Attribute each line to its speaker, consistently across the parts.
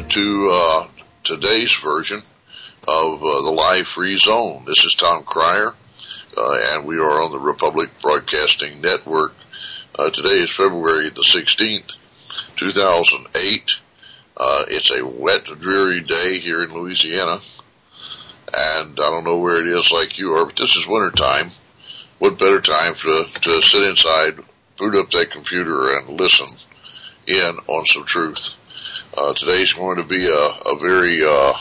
Speaker 1: to today's version of the Live Free Zone. This is Tom Cryer, and we are on the Republic Broadcasting Network. Today is February the 16th, 2008. It's a wet, dreary day here in Louisiana, and I don't know where it is like you are, but this is winter time. What better time to sit inside, boot up that computer, and listen in on some truth. Today's going to be a very,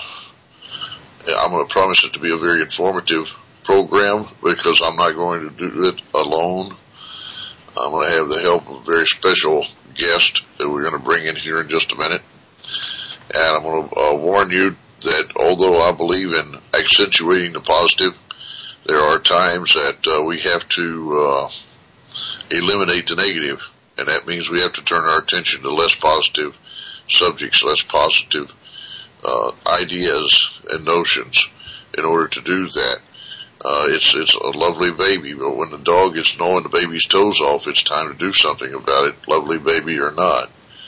Speaker 1: I'm going to promise it to be a very informative program because I'm not going to do it alone. I'm going to have the help of a very special guest that we're going to bring in here in just a minute. And I'm going to warn you that although I believe in accentuating the positive, there are times that we have to eliminate the negative, and that means we have to turn our attention to less positive subjects, less positive ideas and notions in order to do that. It's a lovely baby, but when the dog is gnawing the baby's toes off, it's time to do something about it, lovely baby or not.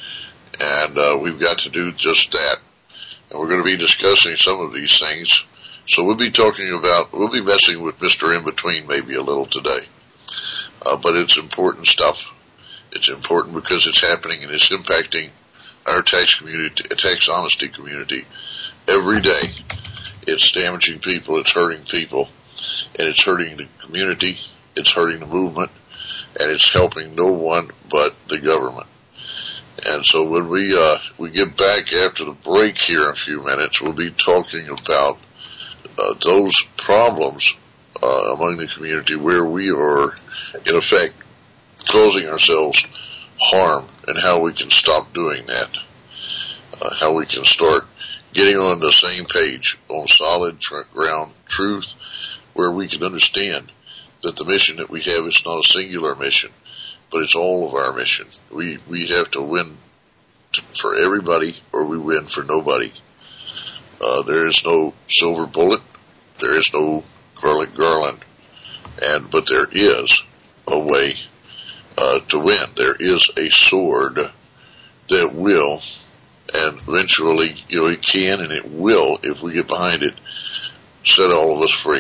Speaker 1: And we've got to do just that. And we're going to be discussing some of these things. So we'll be messing with Mr. In-Between maybe a little today. But it's important stuff. It's important because it's happening and it's impacting our tax honesty community every day. It's damaging people, it's hurting people, and it's hurting the community, it's hurting the movement, and it's helping no one but the government. And so when we get back after the break here in a few minutes, we'll be talking about those problems among the community where we are, in effect, causing ourselves harm and how we can stop doing that, how we can start getting on the same page on solid ground truth where we can understand that the mission that we have is not a singular mission, but it's all of our mission. We have to win for everybody or we win for nobody. There is no silver bullet. There is no garlic garland. But there is a way to win. There is a sword that will, and eventually, it can and it will, if we get behind it, set all of us free.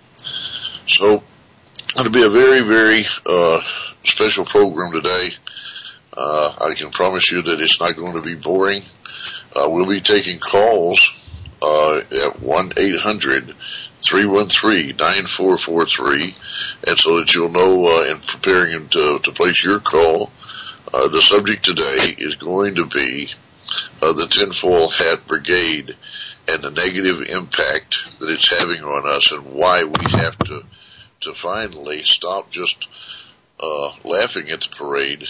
Speaker 1: So, it'll be a very, very special program today. I can promise you that it's not going to be boring. We'll be taking calls at 1-800-313-9443, and so that you'll know in preparing to place your call, the subject today is going to be the Tinfoil Hat Brigade and the negative impact that it's having on us and why we have to finally stop just laughing at the parade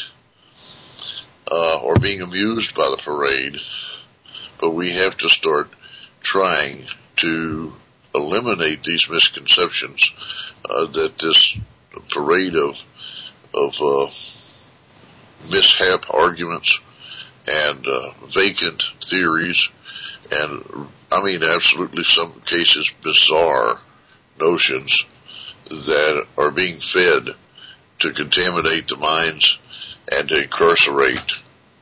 Speaker 1: or being amused by the parade, but we have to start trying to eliminate these misconceptions that this parade of mishap arguments and vacant theories and, absolutely some cases bizarre notions that are being fed to contaminate the minds and to incarcerate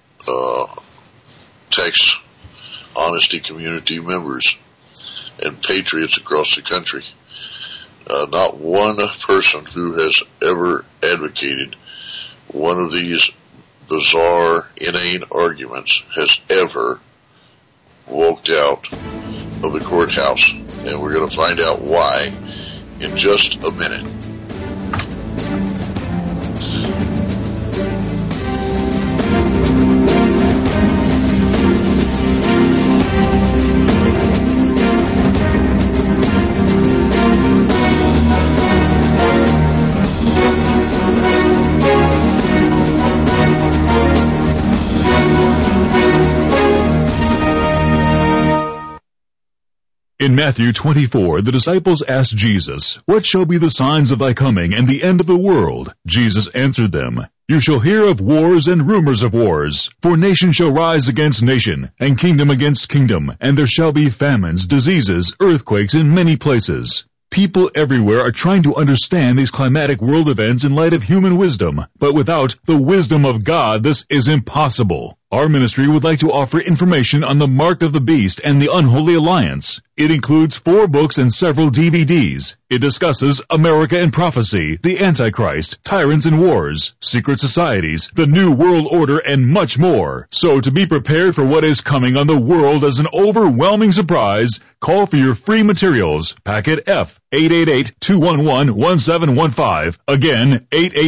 Speaker 1: tax honesty community members and patriots across the country. Not one person who has ever advocated one of these bizarre, inane arguments has ever walked out of the courthouse. And we're going to find out why in just a minute.
Speaker 2: In Matthew 24, the disciples asked Jesus, "What shall be the signs of thy coming and the end of the world?" Jesus answered them, "You shall hear of wars and rumors of wars. For nation shall rise against nation, and kingdom against kingdom, and there shall be famines, diseases, earthquakes in many places." People everywhere are trying to understand these climatic world events in light of human wisdom, but without the wisdom of God, this is impossible. Our ministry would like to offer information on the Mark of the Beast and the Unholy Alliance. It includes 4 books and several DVDs. It discusses America and Prophecy, the Antichrist, Tyrants and Wars, Secret Societies, the New World Order, and much more. So to be prepared for what is coming on the world as an overwhelming surprise, call for your free materials. Packet F, 888-211-1715. Again,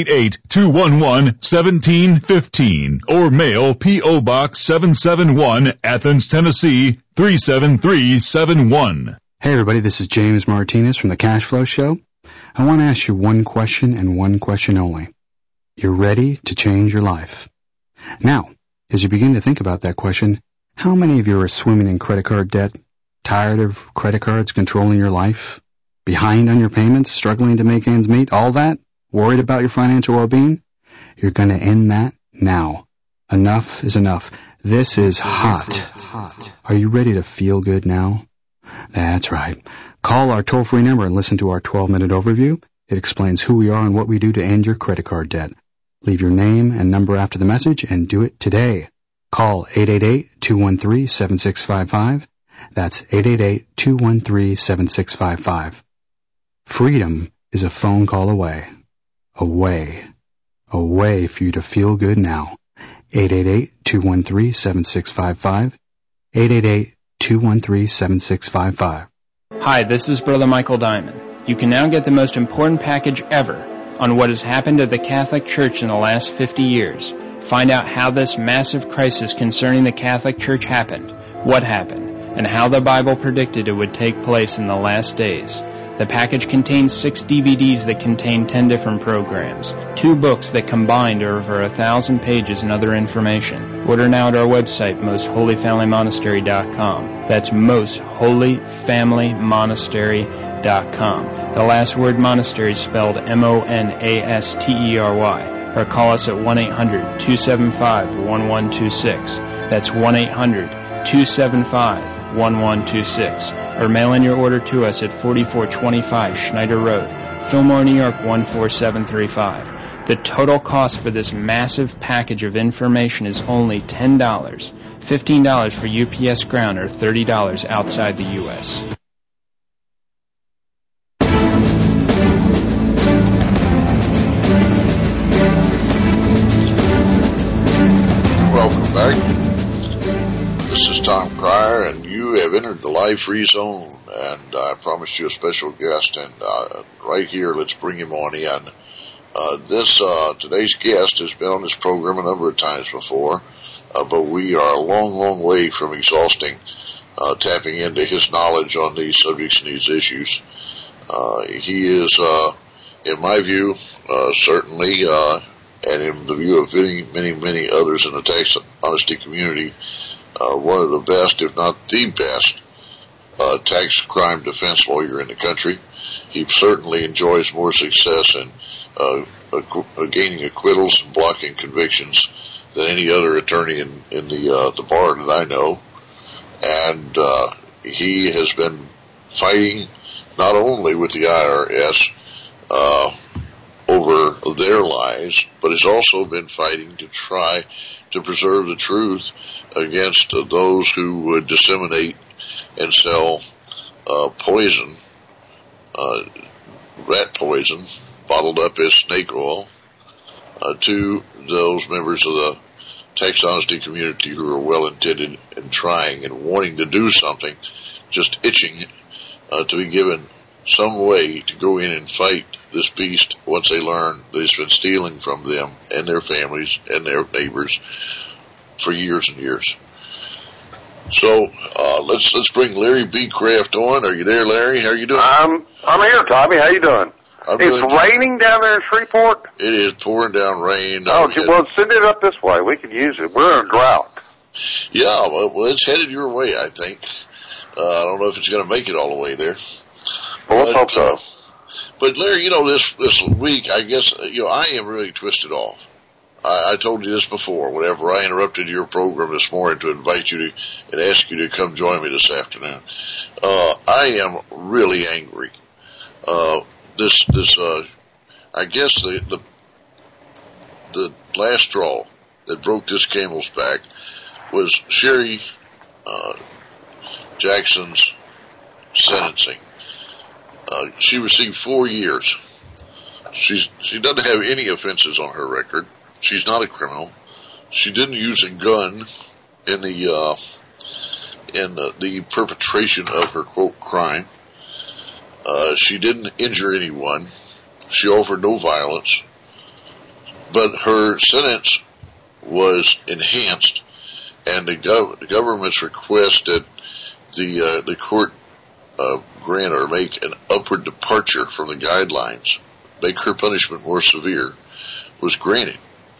Speaker 2: 888-211-1715. Or mail P.O. Box 771, Athens, Tennessee, 37371.
Speaker 3: Hey everybody, this is James Martinez from the Cash Flow Show. I want to ask you one question and one question only. You're ready to change your life. Now, as you begin to think about that question, how many of you are swimming in credit card debt, tired of credit cards controlling your life, behind on your payments, struggling to make ends meet, all that, worried about your financial well-being? You're going to end that now. Enough is enough. This is hot. Are you ready to feel good now? That's right. Call our toll-free number and listen to our 12-minute overview. It explains who we are and what we do to end your credit card debt. Leave your name and number after the message and do it today. Call 888-213-7655. That's 888-213-7655. Freedom is a phone call away. Away for you to feel good now. 888-213-7655. 888-213-7655.
Speaker 4: Hi, this is Brother Michael Diamond. You can now get the most important package ever on what has happened to the Catholic Church in the last 50 years. Find out how this massive crisis concerning the Catholic Church happened, what happened, and how the Bible predicted it would take place in the last days. The package contains 6 DVDs that contain 10 different programs, 2 books that combined are over 1,000 pages and other information. Order now at our website, mostholyfamilymonastery.com. That's mostholyfamilymonastery.com. The last word monastery is spelled M-O-N-A-S-T-E-R-Y. Or call us at 1-800-275-1126. That's 1-800-275-1126. Or mail in your order to us at 4425 Schneider Road, Fillmore, New York 14735. The total cost for this massive package of information is only $10, $15 for UPS Ground, or $30 outside the U.S.
Speaker 1: Welcome back. This is Tom Cryer, and you have entered the Live Free Zone, and I promised you a special guest, and right here, let's bring him on in. Today's guest has been on this program a number of times before, but we are a long, long way from exhausting, tapping into his knowledge on these subjects and these issues. He is, in my view, certainly, and in the view of many, many others in the tax honesty community, one of the best, if not the best, tax crime defense lawyer in the country. He certainly enjoys more success in gaining acquittals and blocking convictions than any other attorney in the bar that I know. And he has been fighting not only with the IRS over their lies, but has also been fighting to try to preserve the truth against those who would disseminate and sell poison, rat poison, bottled up as snake oil, to those members of the tax honesty community who are well-intended and trying and wanting to do something, just itching to be given some way to go in and fight this beast once they learn that it's been stealing from them and their families and their neighbors for years and years. So let's bring Larry B. Kraft on. Are you there, Larry? How are you doing?
Speaker 5: I'm here, Tommy. How you doing? It's raining down there in Shreveport?
Speaker 1: It is pouring down rain.
Speaker 5: Oh, well, send it up this way. We can use it. We're in a drought.
Speaker 1: Yeah, well, it's headed your way, I think. I don't know if it's going to make it all the way there.
Speaker 5: Well, let's hope so.
Speaker 1: But Larry, this week, I guess, I am really twisted off. I told you this before, whenever I interrupted your program this morning to invite you to, and ask you to come join me this afternoon. I am really angry. I guess the last straw that broke this camel's back was Sherry Jackson's sentencing. She received 4 years. She doesn't have any offenses on her record. She's not a criminal. She didn't use a gun in the perpetration of her quote crime. She didn't injure anyone. She offered no violence. But her sentence was enhanced, and the government's request that the court grant or make an upward departure from the guidelines, make her punishment more severe, was granted.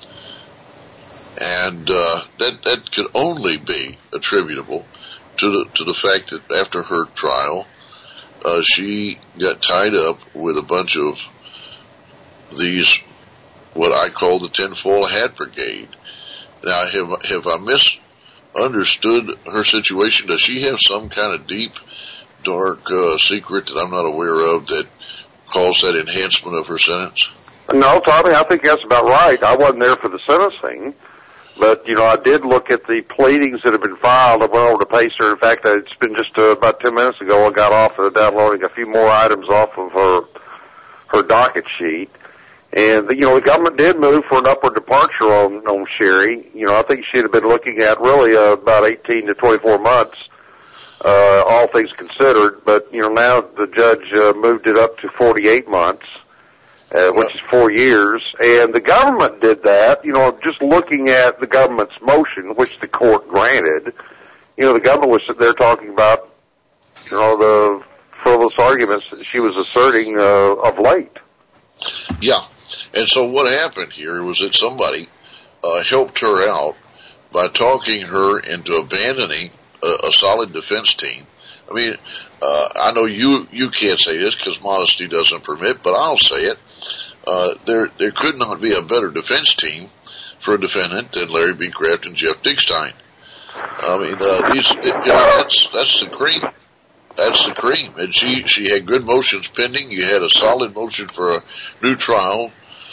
Speaker 1: And that could only be attributable to the fact that after her trial, she got tied up with a bunch of these, what I call the tinfoil hat brigade. Now, have I misunderstood her situation? Does she have some kind of deep, dark secret that I'm not aware of that caused that enhancement of her sentence?
Speaker 5: No, Tommy, I think that's about right. I wasn't there for the sentencing, but, I did look at the pleadings that have been filed. I went over to Pacer. In fact, it's been just about 10 minutes ago I got off of downloading a few more items off of her docket sheet. And, the government did move for an upward departure on Sherry. I think she'd have been looking at really about 18 to 24 months, all things considered. But, now the judge moved it up to 48 months, which is 4 years. And the government did that, just looking at the government's motion, which the court granted. The government was sitting there talking about, the frivolous arguments that she was asserting of late.
Speaker 1: Yeah. And so what happened here was that somebody helped her out by talking her into abandoning a solid defense team. I mean, I know you can't say this because modesty doesn't permit, but I'll say it. There could not be a better defense team for a defendant than Larry B. Kraft and Jeff Dickstein. I mean, that's the cream. That's the cream. And she had good motions pending. You had a solid motion for a new trial.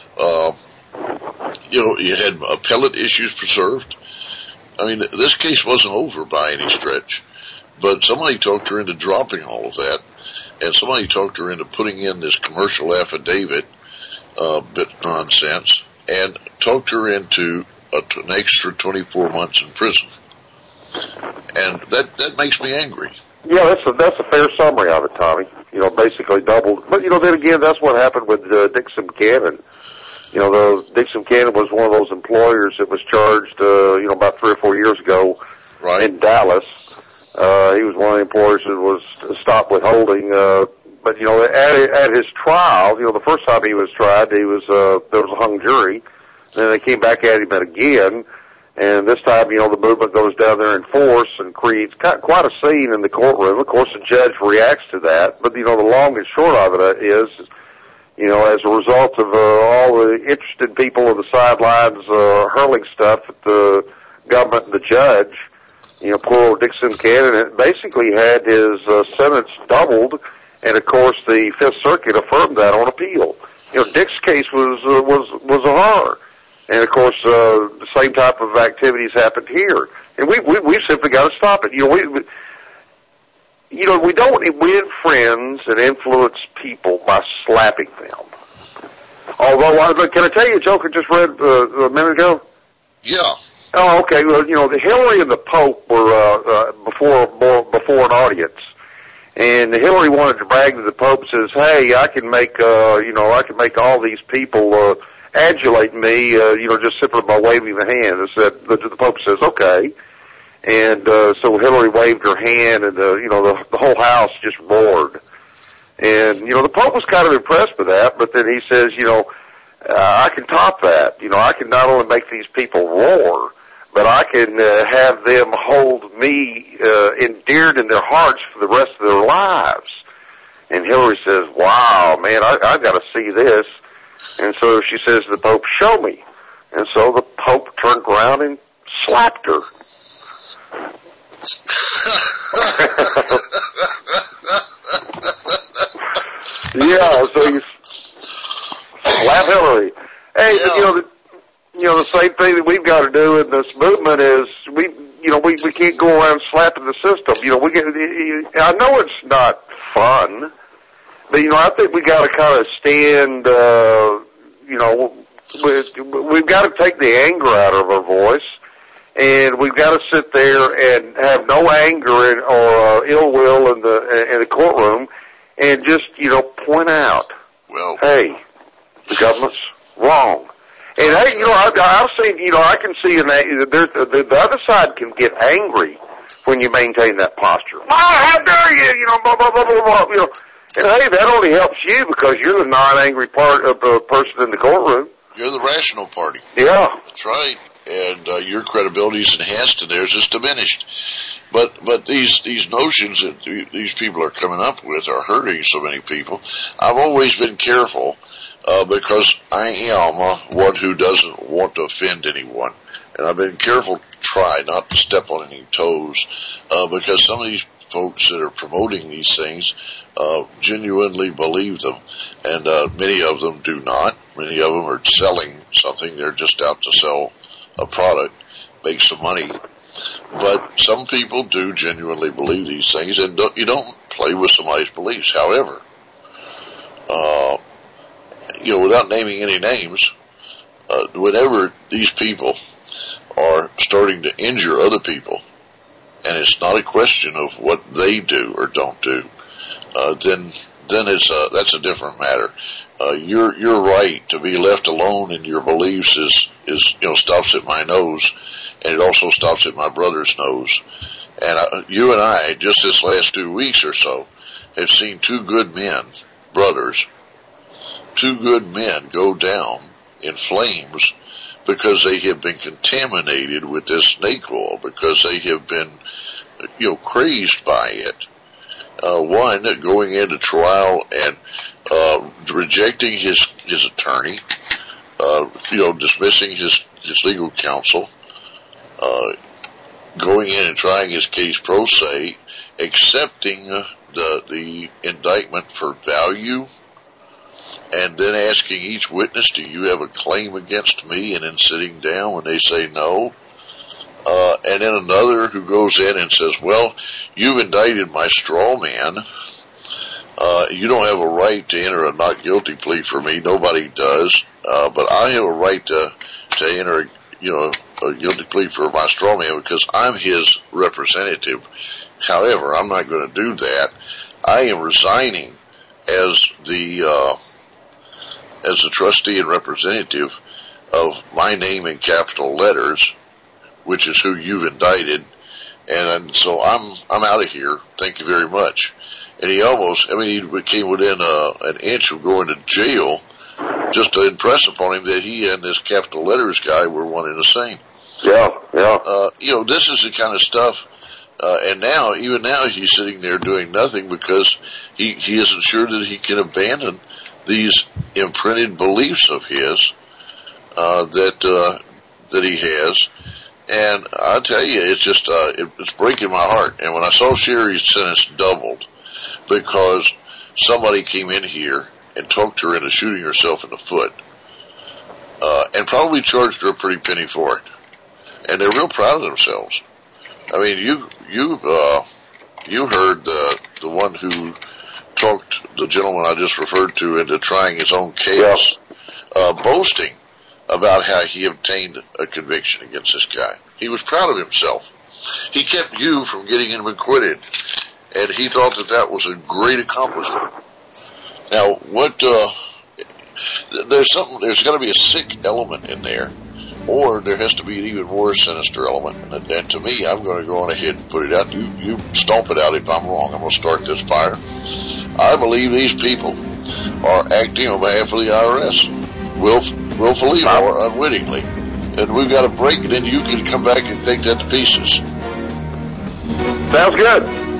Speaker 1: You had appellate issues preserved. I mean, this case wasn't over by any stretch, but somebody talked her into dropping all of that, and somebody talked her into putting in this commercial affidavit, bit nonsense, and talked her into an extra 24 months in prison. And that makes me angry.
Speaker 5: Yeah, that's a fair summary of it, Tommy. Basically doubled. But, then again, that's what happened with Dixon Buchanan. Dixon Buchanan was one of those employers that was charged, about 3 or 4 years ago in Dallas. He was one of the employers that was stopped withholding. But, at his trial, the first time he was tried, there was a hung jury. Then they came back at him again. And this time, the movement goes down there in force and creates quite a scene in the courtroom. Of course, the judge reacts to that. But, the long and short of it is, as a result of all the interested people on the sidelines hurling stuff at the government and the judge, poor old Dixon Buchanan basically had his sentence doubled. And, of course, the Fifth Circuit affirmed that on appeal. Dick's case was a horror. And, of course, the same type of activities happened here. And we simply got to stop it. We don't win friends and influence people by slapping them. Although, can I tell you a joke I just read a minute ago?
Speaker 1: Yeah.
Speaker 5: Oh, okay. Well, the Hillary and the Pope were before an audience. And Hillary wanted to brag to the Pope, says, "Hey, I can make all these people adulate me, just simply by waving the hand." And the Pope says, "Okay." And so Hillary waved her hand, and the whole house just roared. And the Pope was kind of impressed with that, but then he says, I can top that. I can not only make these people roar, but I can have them hold me endeared in their hearts for the rest of their lives. And Hillary says, "Wow, man, I've got to see this." And so she says to the Pope, "Show me." And so the Pope turned around and slapped her. Yeah, so you slap Hillary. Hey,
Speaker 1: yeah.
Speaker 5: the same thing that we've got to do in this movement is we can't go around slapping the system. I know it's not fun, but I think we got to kind of stand. We've got to take the anger out of our voice, and we've got to sit there and have no anger or ill will in the courtroom, and just point out,
Speaker 1: well,
Speaker 5: hey, the government's wrong. And hey, I've seen, I can see in that the other side can get angry when you maintain that posture. Oh, how dare you? Blah blah blah blah blah. And hey, that only helps you because you're the non-angry part of the person in the courtroom.
Speaker 1: You're the rational party.
Speaker 5: Yeah,
Speaker 1: that's right. And your credibility is enhanced, and theirs is diminished. But these notions that these people are coming up with are hurting so many people. I've always been careful. Because I am one who doesn't want to offend anyone. And I've been careful to try not to step on any toes, because some of these folks that are promoting these things, genuinely believe them. And, many of them do not. Many of them are selling something. They're just out to sell a product, make some money. But some people do genuinely believe these things, and you don't play with somebody's beliefs. However, without naming any names, whenever these people are starting to injure other people, and it's not a question of what they do or don't do, then that's a different matter. Your right to be left alone in your beliefs is stops at my nose, and it also stops at my brother's nose. And you and I, just this last 2 weeks or so, have seen two good men, brothers, go down in flames because they have been contaminated with this snake oil, because they have been, crazed by it. One going into trial and rejecting his attorney, dismissing his legal counsel, going in and trying his case pro se, accepting the indictment for value, and then asking each witness, do you have a claim against me? And then sitting down when they say no. And then another who goes in and says, well, you've indicted my straw man. You don't have a right to enter a not guilty plea for me. Nobody does. But I have a right to enter, a guilty plea for my straw man because I'm his representative. However, I'm not going to do that. I am resigning as the trustee and representative of my name in capital letters, which is who you've indicted, and so I'm out of here. Thank you very much. And he came within an inch of going to jail just to impress upon him that he and this capital letters guy were one and the same.
Speaker 5: Yeah.
Speaker 1: This is the kind of stuff. And even now, he's sitting there doing nothing because he isn't sure that he can abandon these imprinted beliefs of his that he has. And I tell you, it's just it's breaking my heart. And when I saw Sherry's sentence doubled because somebody came in here and talked her into shooting herself in the foot, and probably charged her a pretty penny for it, and they're real proud of themselves. I mean, you heard the one who talked the gentleman I just referred to into trying his own case, boasting about how he obtained a conviction against this guy. He was proud of himself. He kept you from getting him acquitted, and he thought that was a great accomplishment. Now, there's got to be a sick element in there, or there has to be an even more sinister element. And to me, I'm going to go on ahead and put it out. You stomp it out if I'm wrong. I'm going to start this fire. I believe these people are acting on behalf of the IRS, willfully or unwittingly. And we've got to break it, and you can come back and take that to pieces.
Speaker 5: Sounds good.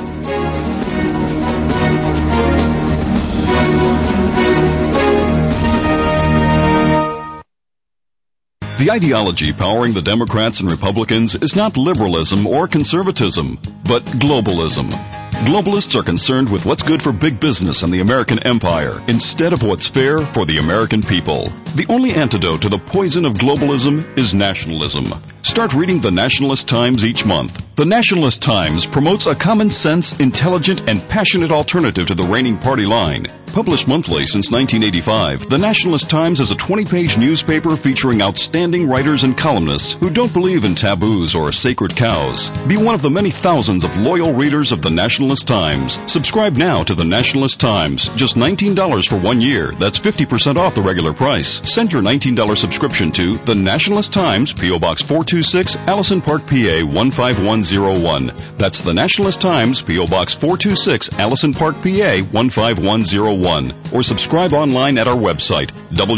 Speaker 6: The ideology powering the Democrats and Republicans is not liberalism or conservatism, but globalism. Globalists are concerned with what's good for big business and the American empire instead of what's fair for the American people. The only antidote to the poison of globalism is nationalism. Start reading the Nationalist Times each month. The Nationalist Times promotes a common sense, intelligent, and passionate alternative to the reigning party line. Published monthly since 1985, the Nationalist Times is a 20-page newspaper featuring outstanding writers and columnists who don't believe in taboos or sacred cows. Be one of the many thousands of loyal readers of the Nationalist Times. Subscribe now to the Nationalist Times. Just $19 for 1 year. That's 50% off the regular price. Send your $19 subscription to the Nationalist Times, P.O. Box 426, Allison Park, PA 15101. That's the Nationalist Times, P.O. Box 426, Allison Park, PA 15101. Or subscribe online at our website,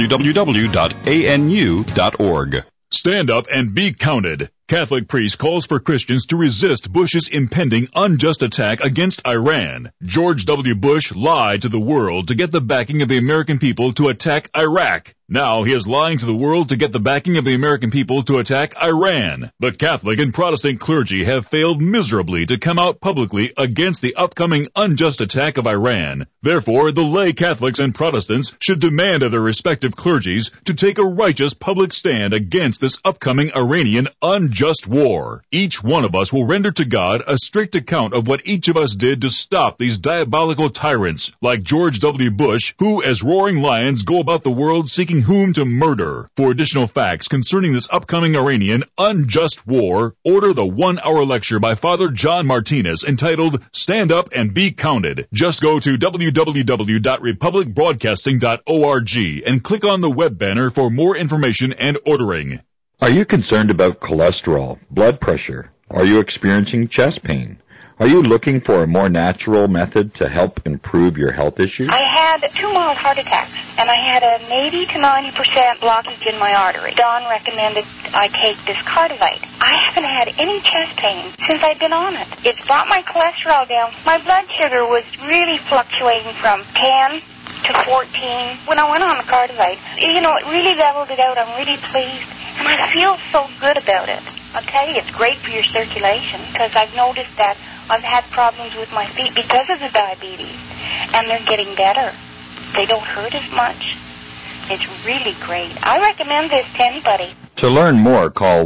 Speaker 6: www.anu.org.
Speaker 2: Stand up and be counted. Catholic priest calls for Christians to resist Bush's impending unjust attack against Iran. George W. Bush lied to the world to get the backing of the American people to attack Iraq. Now he is lying to the world to get the backing of the American people to attack Iran. The Catholic and Protestant clergy have failed miserably to come out publicly against the upcoming unjust attack of Iran. Therefore, the lay Catholics and Protestants should demand of their respective clergies to take a righteous public stand against this upcoming Iranian unjust war. Each one of us will render to God a strict account of what each of us did to stop these diabolical tyrants like George W. Bush, who as roaring lions go about the world seeking whom to murder. For additional facts concerning this upcoming Iranian unjust war, order the 1-hour lecture by Father John Martinez entitled Stand Up and Be Counted. Just go to www.republicbroadcasting.org and click on the web banner for more information and ordering.
Speaker 7: Are you concerned about cholesterol, blood pressure? Are you experiencing chest pain? Are you looking for a more natural method to help improve your health issues?
Speaker 8: I had 2 mild heart attacks, and I had an 80 to 90% blockage in my artery. Don recommended I take this Cardivite. I haven't had any chest pain since I've been on it. It's brought my cholesterol down. My blood sugar was really fluctuating from 10 to 14 when I went on the Cardivite. You know, it really leveled it out. I'm really pleased, and I feel so good about it. I'll tell you, it's great for your circulation, because I've noticed that I've had problems with my feet because of the diabetes, and they're getting better. They don't hurt as much. It's really great. I recommend this to anybody.
Speaker 7: To learn more, call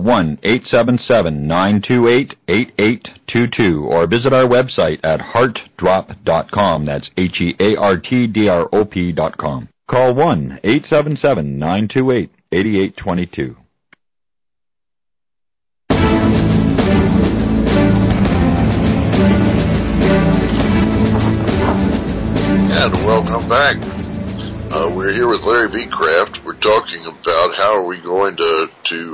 Speaker 7: 1-877-928-8822 or visit our website at heartdrop.com. That's HEARTDROP.com. Call 1-877-928-8822.
Speaker 1: And welcome back. We're here with Larry V. Kraft. We're talking about how are we going to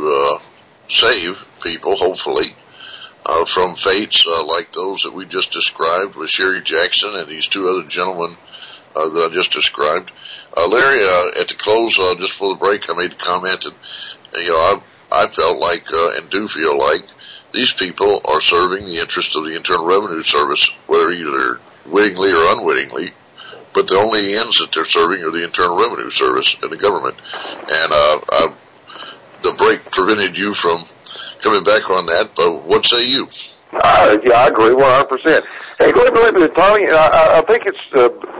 Speaker 1: save people, hopefully, from fates like those that we just described with Sherry Jackson and these 2 other gentlemen that I just described. Larry, at the close, just before the break, I made a comment that, I felt like and do feel like these people are serving the interest of the Internal Revenue Service, whether either wittingly or unwittingly. But the only ends that they're serving are the Internal Revenue Service and the government. And the break prevented you from coming back on that, but what say you?
Speaker 5: Yeah, I agree 100%. Hey, let me tell you, I think it's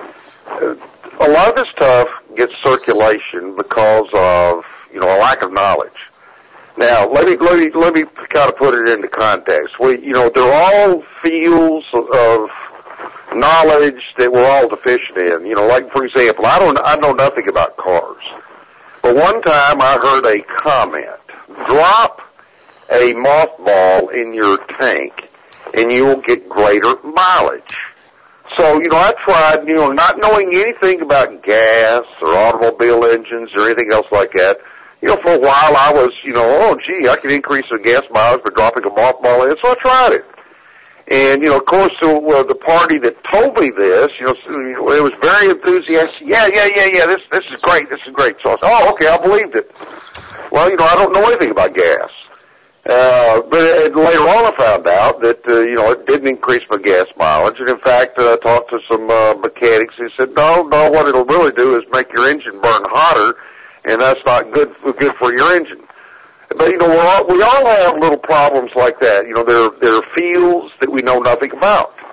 Speaker 5: a lot of this stuff gets circulation because of a lack of knowledge. Now, let me kind of put it into context. They're all fields of knowledge that we're all deficient in. Like, for example, I know nothing about cars. But one time I heard a comment: drop a mothball in your tank and you will get greater mileage. So, I tried, not knowing anything about gas or automobile engines or anything else like that. For a while I was, I can increase the gas mileage by dropping a mothball in, so I tried it. And, of course, the party that told me this, it was very enthusiastic. Yeah, this is great. So I said, oh, okay, I believed it. Well, I don't know anything about gas. But later on I found out that, it didn't increase my gas mileage. And in fact, I talked to some mechanics who said, no, what it'll really do is make your engine burn hotter, and that's not good for your engine. But, we all have little problems like that. There are fields that we know nothing about.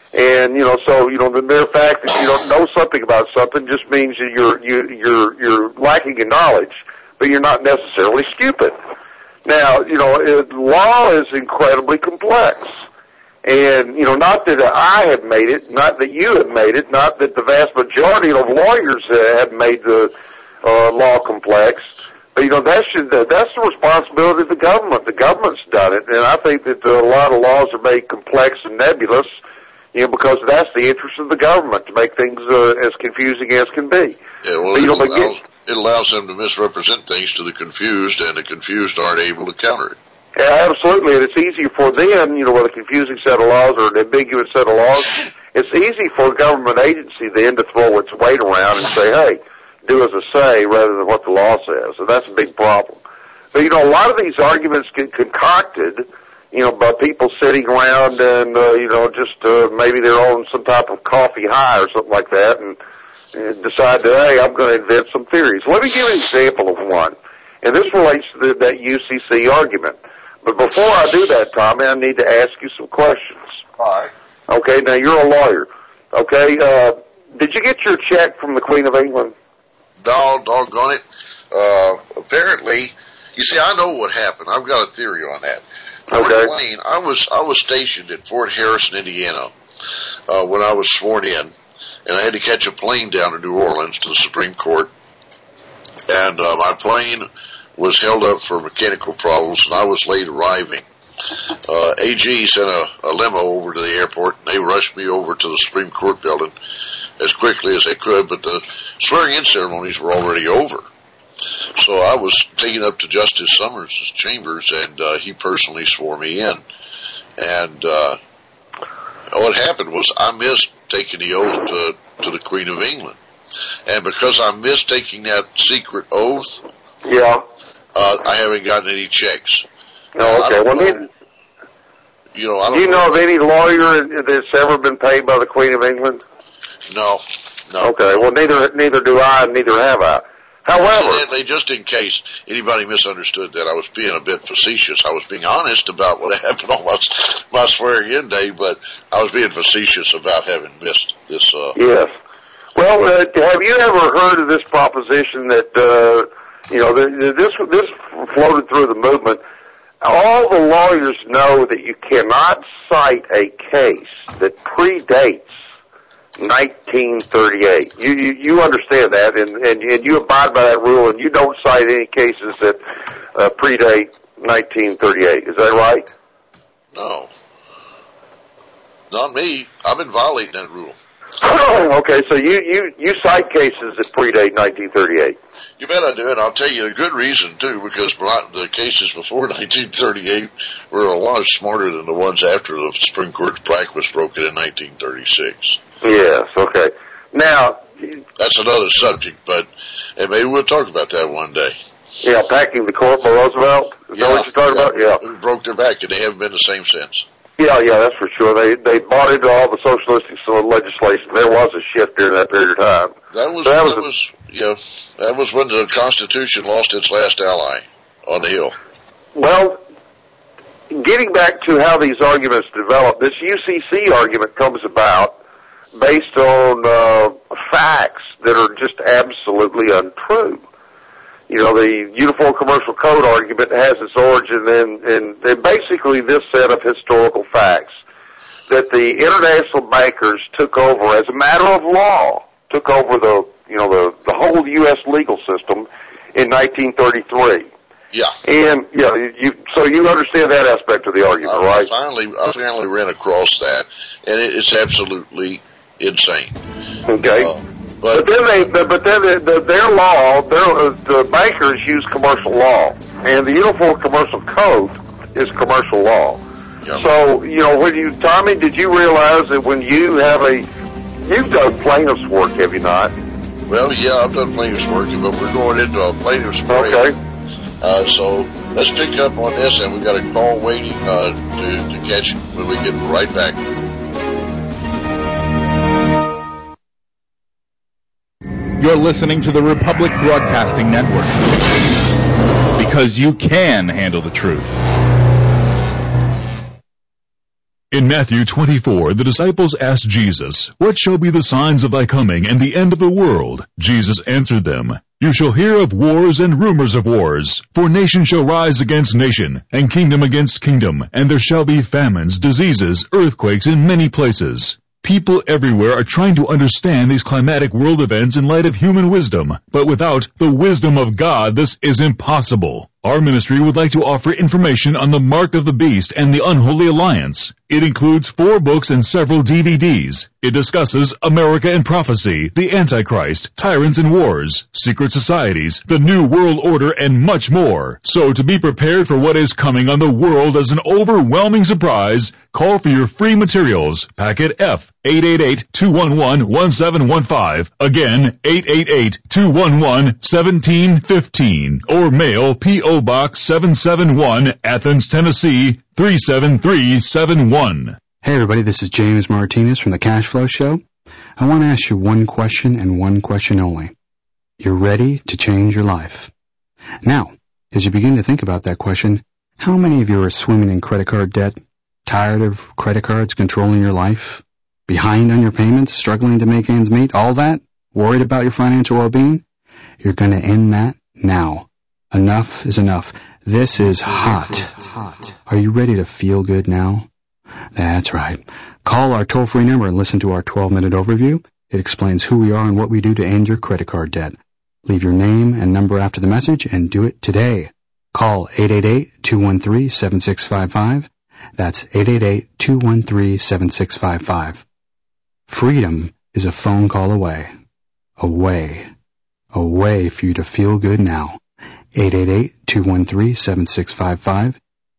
Speaker 5: And, so, the mere fact that you don't know something about something just means that you're lacking in knowledge, but you're not necessarily stupid. Now, law is incredibly complex. And, not that I have made it, not that you have made it, not that the vast majority of lawyers have made the law complex. But, that's the responsibility of the government. The government's done it. And I think that a lot of laws are made complex and nebulous, because that's the interest of the government, to make things as confusing as can be.
Speaker 1: Yeah, well, it allows them to misrepresent things to the confused, and the confused aren't able to counter it.
Speaker 5: Yeah, absolutely, and it's easier for them, with a confusing set of laws or an ambiguous set of laws, it's easy for a government agency then to throw its weight around and say, hey, do as I say rather than what the law says, and that's a big problem. But, a lot of these arguments get concocted, by people sitting around and, maybe they're on some type of coffee high or something like that and decide that, hey, I'm going to invent some theories. Let me give you an example of one. And this relates to that UCC argument. But before I do that, Tommy, I need to ask you some questions.
Speaker 1: All right.
Speaker 5: Okay, now you're a lawyer. Okay, did you get your check from the Queen of England?
Speaker 1: Doggone it. Apparently, you see, I know what happened. I've got a theory on that.
Speaker 5: Okay.
Speaker 1: Wayne, I was stationed at Fort Harrison, Indiana, when I was sworn in, and I had to catch a plane down to New Orleans to the Supreme Court, and my plane was held up for mechanical problems, and I was late arriving. AG sent a limo over to the airport, and they rushed me over to the Supreme Court building as quickly as they could, but the swearing-in ceremonies were already over. So I was taken up to Justice Summers' chambers, and he personally swore me in. And what happened was I missed taking the oath to the Queen of England. And because I missed taking that secret oath,
Speaker 5: yeah,
Speaker 1: I haven't gotten any checks.
Speaker 5: Oh, okay. Well, do you know of any lawyer that's ever been paid by the Queen of England?
Speaker 1: No.
Speaker 5: Okay. Well, neither do I, and neither have I. However,
Speaker 1: incidentally, just in case anybody misunderstood that, I was being a bit facetious. I was being honest about what happened on my swearing-in day, but I was being facetious about having missed this.
Speaker 5: Yes. Well, have you ever heard of this proposition that this floated through the movement? All the lawyers know that you cannot cite a case that predates 1938. You understand that, and you abide by that rule, and you don't cite any cases that predate 1938. Is that right?
Speaker 1: No. Not me. I've been violating that rule.
Speaker 5: Okay, so you cite cases that predate 1938.
Speaker 1: You bet I do, and I'll tell you a good reason, too, because the cases before 1938 were a lot smarter than the ones after the Supreme Court's plaque was broken in 1936.
Speaker 5: Yes, okay. Now,
Speaker 1: that's another subject, but maybe we'll talk about that one day.
Speaker 5: Yeah, packing the court by Roosevelt? Is that what you're talking about? Yeah.
Speaker 1: It broke their back, and they haven't been the same since.
Speaker 5: Yeah, that's for sure. They bought into all the socialistic legislation. There was a shift during that period of time.
Speaker 1: That was when the Constitution lost its last ally on the Hill.
Speaker 5: Well, getting back to how these arguments develop, this UCC argument comes about based on facts that are just absolutely untrue. The Uniform Commercial Code argument has its origin in basically this set of historical facts, that the international bankers took over, as a matter of law, took over the whole U.S. legal system in 1933.
Speaker 1: Yeah.
Speaker 5: And, so you understand that aspect of the argument, right?
Speaker 1: I finally ran across that, and it's absolutely insane.
Speaker 5: Okay. But then their law, the bankers use commercial law, and the Uniform Commercial Code is commercial law. Yep. So, Tommy, did you realize that when you've done plaintiff's work, have you not?
Speaker 1: Well, yeah, I've done plaintiff's work, but we're going into a plaintiff's break.
Speaker 5: Okay.
Speaker 1: So let's pick up on this, and we've got a call waiting to catch when we get right back.
Speaker 9: You're listening to the Republic Broadcasting Network, because you can handle the truth.
Speaker 2: In Matthew 24, the disciples asked Jesus, "What shall be the signs of thy coming and the end of the world?" Jesus answered them, "You shall hear of wars and rumors of wars. For nation shall rise against nation, and kingdom against kingdom, and there shall be famines, diseases, earthquakes in many places." People everywhere are trying to understand these climatic world events in light of human wisdom, but without the wisdom of God, this is impossible. Our ministry would like to offer information on the Mark of the Beast and the Unholy Alliance. It includes 4 books and several DVDs. It discusses America and Prophecy, the Antichrist, Tyrants and Wars, Secret Societies, the New World Order, and much more. So to be prepared for what is coming on the world as an overwhelming surprise, call for your free materials. Packet F, 888-211-1715. Again, 888-211-1715. Or mail P.O. Box 771, Athens, Tennessee, 37371.
Speaker 3: Hey everybody, this is James Martinez from the Cash Flow Show. I want to ask you one question and one question only. You're ready to change your life. Now, as you begin to think about that question, how many of you are swimming in credit card debt, tired of credit cards controlling your life, behind on your payments, struggling to make ends meet, all that, worried about your financial well-being? You're going to end that now. Enough is enough. This is hot. Are you ready to feel good now? That's right. Call our toll-free number and listen to our 12-minute overview. It explains who we are and what we do to end your credit card debt. Leave your name and number after the message and do it today. Call 888-213-7655. That's 888-213-7655. Freedom is a phone call away. Away for you to feel good now. 888-213-7655.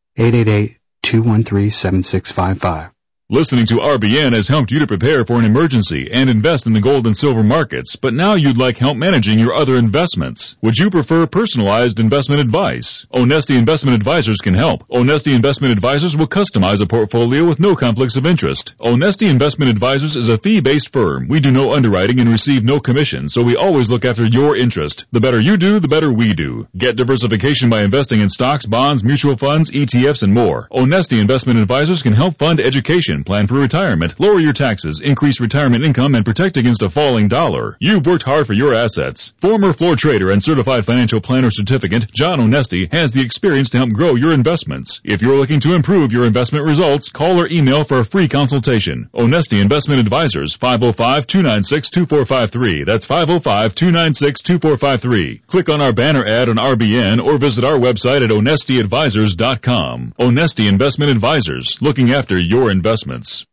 Speaker 3: 888-213-7655.
Speaker 2: Listening to RBN has helped you to prepare for an emergency and invest in the gold and silver markets, but now you'd like help managing your other investments. Would you prefer personalized investment advice? Onesti Investment Advisors can help. Onesti Investment Advisors will customize a portfolio with no conflicts of interest. Onesti Investment Advisors is a fee-based firm. We do no underwriting and receive no commission, so we always look after your interest. The better you do, the better we do. Get diversification by investing in stocks, bonds, mutual funds, ETFs, and more. Onesti Investment Advisors can help fund education, plan for retirement, lower your taxes, increase retirement income, and protect against a falling dollar. You've worked hard for your assets. Former floor trader and certified financial planner certificate, John Onesti, has the experience to help grow your investments. If you're looking to improve your investment results, call or email for a free consultation. Onesti Investment Advisors, 505-296-2453. That's 505-296-2453. Click on our banner ad on RBN or visit our website at onestiadvisors.com. Onesti Investment Advisors, looking after your investments.
Speaker 1: We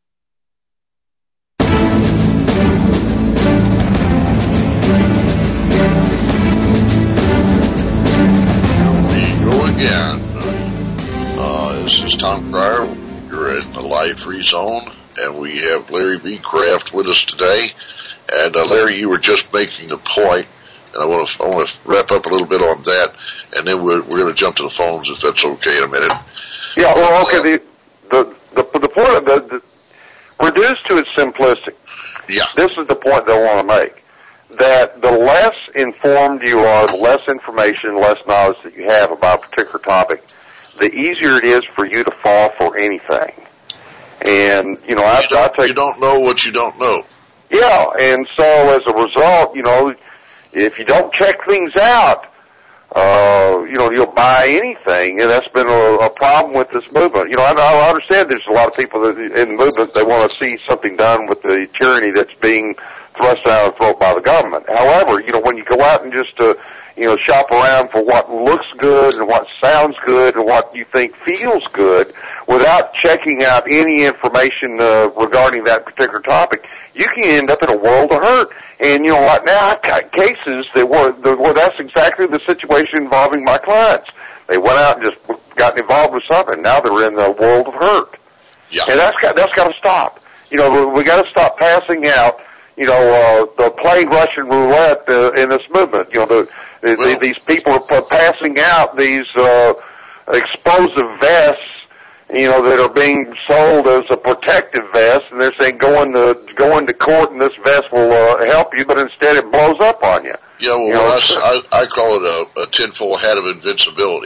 Speaker 1: go again. This is Tom Pryor. You're in the live free zone, and we have Larry B. Kraft with us today. And Larry, you were just making a point, and I want to wrap up a little bit on that, and then we're going to jump to the phones if that's okay in a minute.
Speaker 5: Yeah, well, okay. The point of the reduced to its simplistic.
Speaker 1: Yeah.
Speaker 5: This is the point that I want to make. That the less informed you are, the less information, less knowledge that you have about a particular topic, the easier it is for you to fall for anything. And, you don't
Speaker 1: know what you don't know.
Speaker 5: Yeah, and so as a result, if you don't check things out, you'll buy anything, and that's been a problem with this movement. I understand there's a lot of people that in the movement, they want to see something done with the tyranny that's being thrust down the throat by the government. However, when you go out and just, shop around for what looks good and what sounds good and what you think feels good without checking out any information regarding that particular topic, you can end up in a world of hurt. And you know what? Now I've got cases where that's exactly the situation involving my clients. They went out and just got involved with something. Now they're in the world of hurt.
Speaker 1: Yeah.
Speaker 5: And that's got to stop. We got to stop passing out, the playing Russian roulette in this movement. These people are passing out these explosive vests, that are being sold as a protective vest, and they're saying go into court and this vest will help you, but instead it blows up on you.
Speaker 1: Yeah, well, I call it a tinfoil hat of invincibility.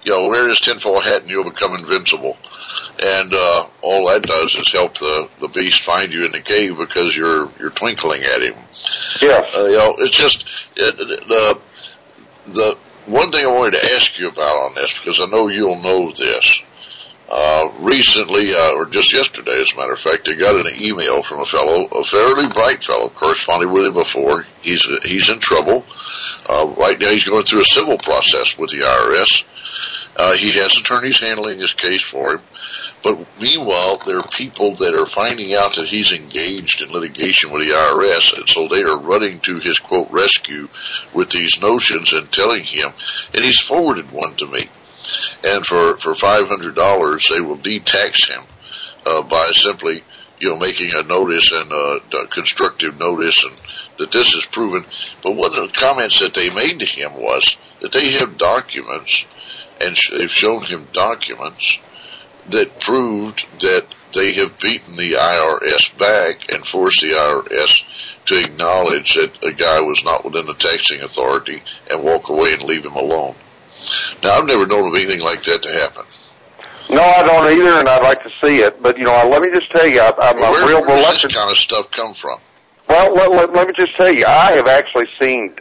Speaker 1: wear this tinfoil hat and you'll become invincible. And all that does is help the beast find you in the cave because you're twinkling at him.
Speaker 5: Yes.
Speaker 1: It's just the one thing I wanted to ask you about on this, because I know you'll know this. Recently, or just yesterday, as a matter of fact, I got an email from a fairly bright fellow, corresponded with him before. He's in trouble. Right now he's going through a civil process with the IRS. He has attorneys handling his case for him. But meanwhile, there are people that are finding out that he's engaged in litigation with the IRS, and so they are running to his, quote, rescue with these notions and telling him, and he's forwarded one to me. And for $500, they will de-tax him by simply, making a notice and a constructive notice, and that this is proven. But one of the comments that they made to him was that they have documents, and they've shown him documents that proved that they have beaten the IRS back and forced the IRS to acknowledge that a guy was not within the taxing authority and walk away and leave him alone. Now, I've never known of anything like that to happen.
Speaker 5: No, I don't either, and I'd like to see it. But, let me just tell you, I'm a real reluctant.
Speaker 1: Where does this kind of stuff come from?
Speaker 5: Well, let me just tell you, I have actually seen,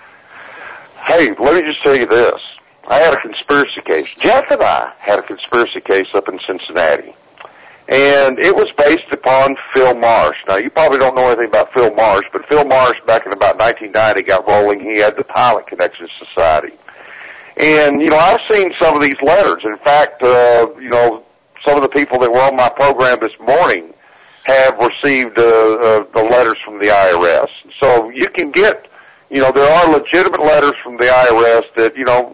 Speaker 5: let me just tell you this. I had a conspiracy case. Jeff and I had a conspiracy case up in Cincinnati. And it was based upon Phil Marsh. Now, you probably don't know anything about Phil Marsh, but Phil Marsh, back in about 1990, got rolling. He had the Pilot Connection Society. And, I've seen some of these letters. In fact, some of the people that were on my program this morning have received the letters from the IRS. So you can get, there are legitimate letters from the IRS that,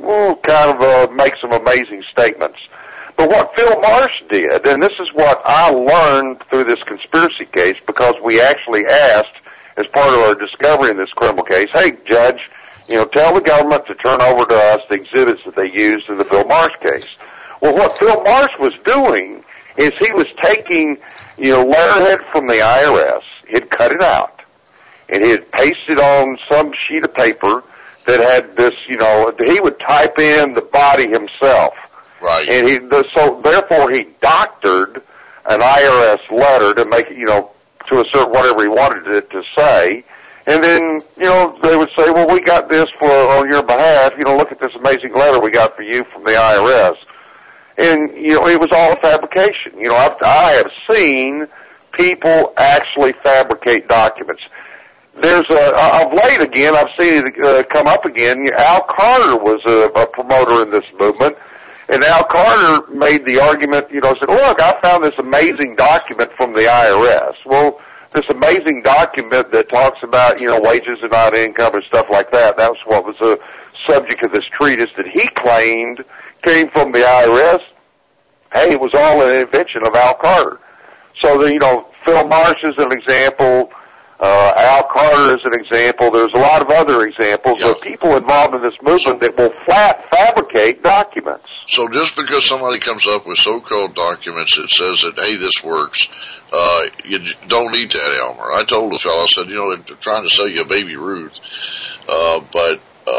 Speaker 5: make some amazing statements. But what Phil Marsh did, and this is what I learned through this conspiracy case, because we actually asked, as part of our discovery in this criminal case, hey, Judge, tell the government to turn over to us the exhibits that they used in the Phil Marsh case. Well, what Phil Marsh was doing is he was taking, letterhead from the IRS, he'd cut it out, and he'd paste it on some sheet of paper that had this, he would type in the body himself.
Speaker 1: Right.
Speaker 5: And so therefore he doctored an IRS letter to make it, to assert whatever he wanted it to say. And then, they would say, well, we got this on your behalf. Look at this amazing letter we got for you from the IRS. And, it was all a fabrication. I have seen people actually fabricate documents. There's of late again, I've seen it come up again. Al Carter was a promoter in this movement. And Al Carter made the argument, said, look, I found this amazing document from the IRS. Well, this amazing document that talks about, wages and not income and stuff like that. That was what was the subject of this treatise that he claimed came from the IRS. Hey, it was all an invention of Al Carter. So, Phil Marsh is an example. Al Carter is an example. There's a lot of other examples of people involved in this movement that will fabricate documents.
Speaker 1: So just because somebody comes up with so-called documents that says that, hey, this works, you don't need that, Elmer. I told the fellow, I said, they're trying to sell you a Baby Ruth, but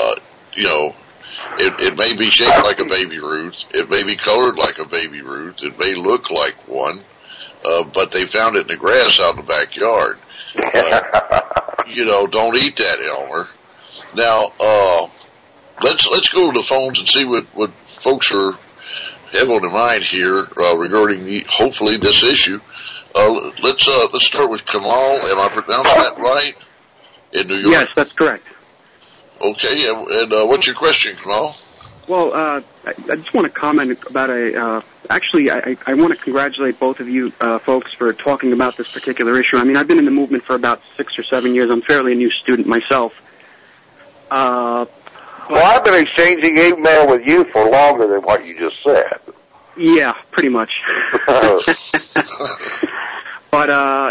Speaker 1: it may be shaped like a Baby Ruth. It may be colored like a Baby Ruth. It may look like one, but they found it in the grass out in the backyard. Don't eat that, Elmer. Now, let's go to the phones and see what folks are have on their mind here regarding hopefully this issue. Let's start with Kamal. Am I pronouncing that right? In New York?
Speaker 10: Yes, that's correct.
Speaker 1: Okay, and what's your question, Kamal?
Speaker 10: Well, I just want to comment about actually, I want to congratulate both of you folks for talking about this particular issue. I mean, I've been in the movement for about 6 or 7 years. I'm fairly a new student myself.
Speaker 5: Well, I've been exchanging email with you for longer than what you just said.
Speaker 10: Yeah, pretty much. But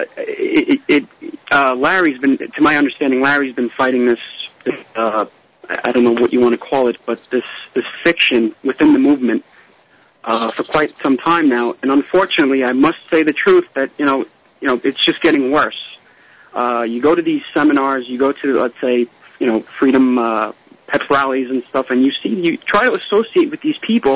Speaker 10: Larry's been, to my understanding, Larry's been fighting this I don't know what you want to call it, but this fiction within the movement for quite some time now. And unfortunately, I must say the truth that it's just getting worse. You go to these seminars, you go to, let's say, Freedom pep rallies and stuff, and you try to associate with these people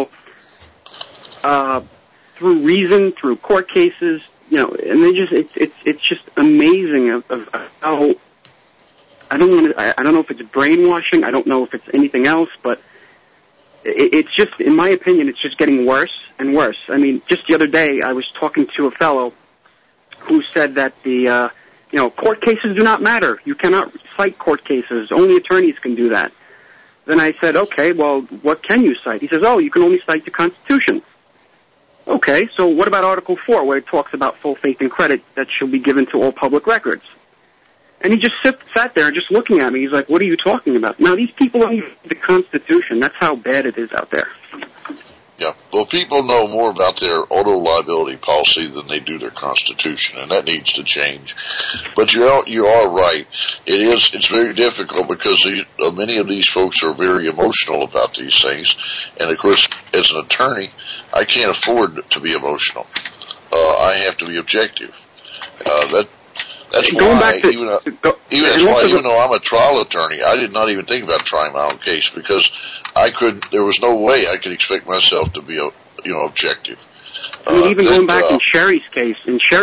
Speaker 10: through reason, through court cases, and it's just amazing of how I don't know if it's brainwashing, I don't know if it's anything else, but it's just, in my opinion, it's just getting worse and worse. I mean, just the other day I was talking to a fellow who said that the court cases do not matter. You cannot cite court cases. Only attorneys can do that. Then I said, okay, well, what can you cite? He says, you can only cite the Constitution. Okay, so what about Article 4, where it talks about full faith and credit that shall be given to all public records? And he just sat there just looking at me. He's like, what are you talking about? Now, these people don't even read the Constitution. That's how bad it is out there.
Speaker 1: Yeah, well, people know more about their auto liability policy than they do their Constitution, and that needs to change. But you are right. It's very difficult because many of these folks are very emotional about these things, and of course, as an attorney, I can't afford to be emotional. I have to be objective. That's why, even though I'm a trial attorney, I did not even think about trying my own case because there was no way I could expect myself to be, objective.
Speaker 10: Even going back in Sherry's case,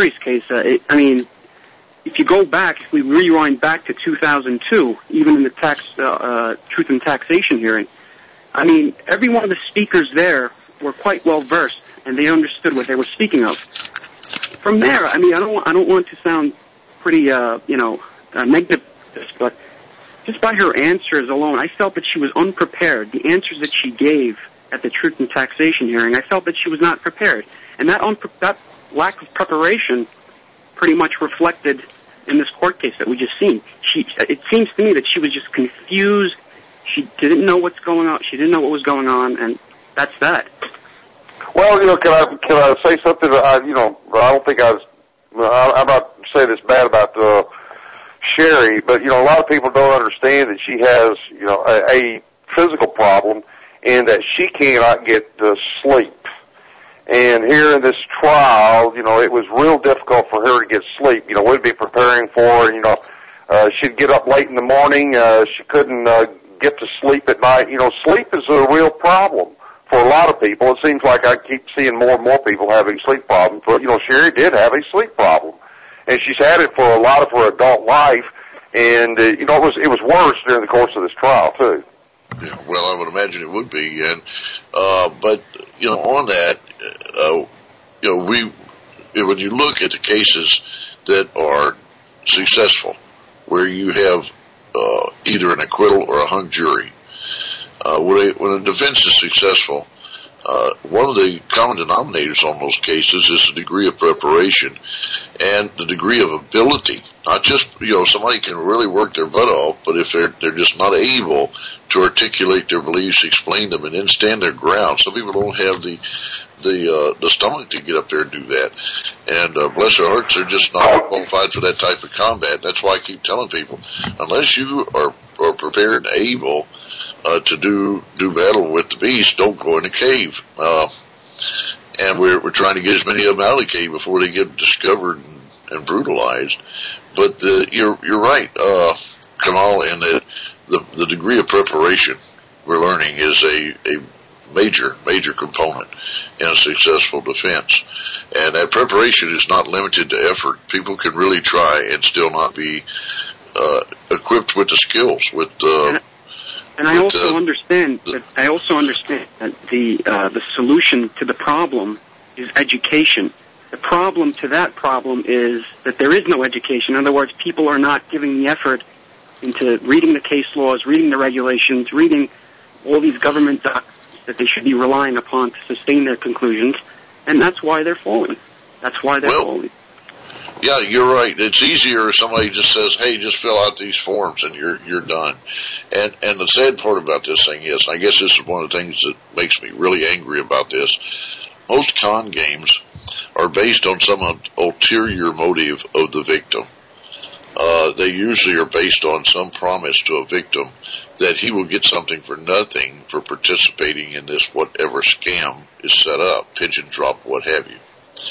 Speaker 10: if you go back, if we rewind back to 2002, even in the Truth and Taxation hearing, every one of the speakers there were quite well versed and they understood what they were speaking of. From there, I don't want to sound pretty, negative, but just by her answers alone, I felt that she was unprepared. The answers that she gave at the Truth and Taxation hearing, I felt that she was not prepared. And that lack of preparation pretty much reflected in this court case that we just seen. It seems to me that she was just confused. She didn't know what's going on. She didn't know what was going on, and that's that.
Speaker 5: Well, can I say something? I don't think I'm not saying this bad about Sherry, but a lot of people don't understand that she has a physical problem and that she cannot get sleep. And here in this trial, it was real difficult for her to get sleep. We'd be preparing for her, she'd get up late in the morning, she couldn't get to sleep at night. Sleep is a real problem for a lot of people. It seems like I keep seeing more and more people having sleep problems. But, Sherry did have a sleep problem. And she's had it for a lot of her adult life. And, it was worse during the course of this trial, too.
Speaker 1: Yeah, well, I would imagine it would be. And, but, on that, when you look at the cases that are successful, where you have either an acquittal or a hung jury, when a defense is successful, one of the common denominators on those cases is the degree of preparation and the degree of ability. Not just, somebody can really work their butt off, but if they're just not able to articulate their beliefs, explain them, and then stand their ground. Some people don't have the stomach to get up there and do that. And bless their hearts, they're just not qualified for that type of combat. That's why I keep telling people, unless you are prepared and able to do battle with the beast, don't go in the cave. And we're trying to get as many of them out of the cave before they get discovered and brutalized. But you're right, Kamal, in that the degree of preparation we're learning is a major component in a successful defense. And that preparation is not limited to effort. People can really try and still not be equipped with the skills.
Speaker 10: And I also understand that the solution to the problem is education. The problem to that problem is that there is no education. In other words, people are not giving the effort into reading the case laws, reading the regulations, reading all these government documents that they should be relying upon to sustain their conclusions, and that's why they're falling. Falling.
Speaker 1: Yeah, you're right. It's easier if somebody just says, "Hey, just fill out these forms and you're done." And the sad part about this thing is, I guess this is one of the things that makes me really angry about this. Most con games are based on some ulterior motive of the victim. They usually are based on some promise to a victim that he will get something for nothing for participating in this whatever scam is set up, pigeon drop, what have you.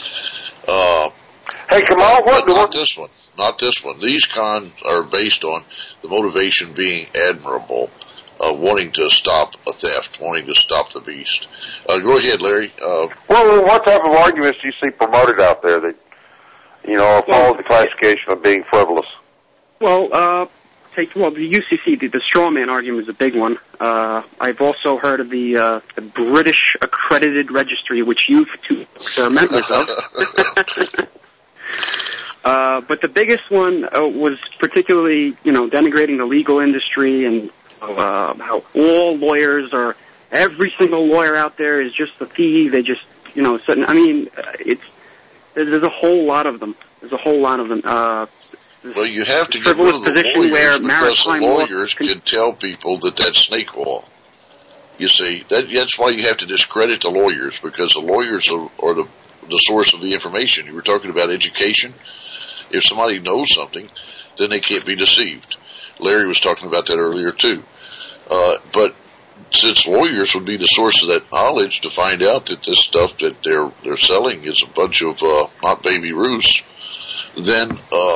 Speaker 5: Hey, Kamal,
Speaker 1: but not this one. Not this one. These cons are based on the motivation being admirable, wanting to stop a theft, wanting to stop the beast. Go ahead, Larry.
Speaker 5: Well, what type of arguments do you see promoted out there that, follow the classification of being frivolous?
Speaker 10: Well, the UCC, the straw man argument is a big one. I've also heard of the British Accredited Registry, which you two are members of. But the biggest one was particularly, denigrating the legal industry and how all lawyers every single lawyer out there is just a thief. They just, there's a whole lot of them.
Speaker 1: Well, you have to get rid of the lawyers because the lawyers can tell people that that's snake oil. You see, that's why you have to discredit the lawyers, because the lawyers are the source of the information. You were talking about education. If somebody knows something, then they can't be deceived. Larry was talking about that earlier too. But since lawyers would be the source of that knowledge to find out that this stuff that they're selling is a bunch of not Baby Ruths, then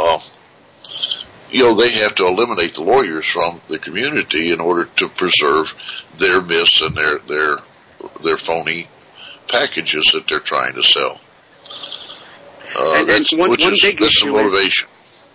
Speaker 1: they have to eliminate the lawyers from the community in order to preserve their myths and their phony packages that they're trying to sell. That's the motivation.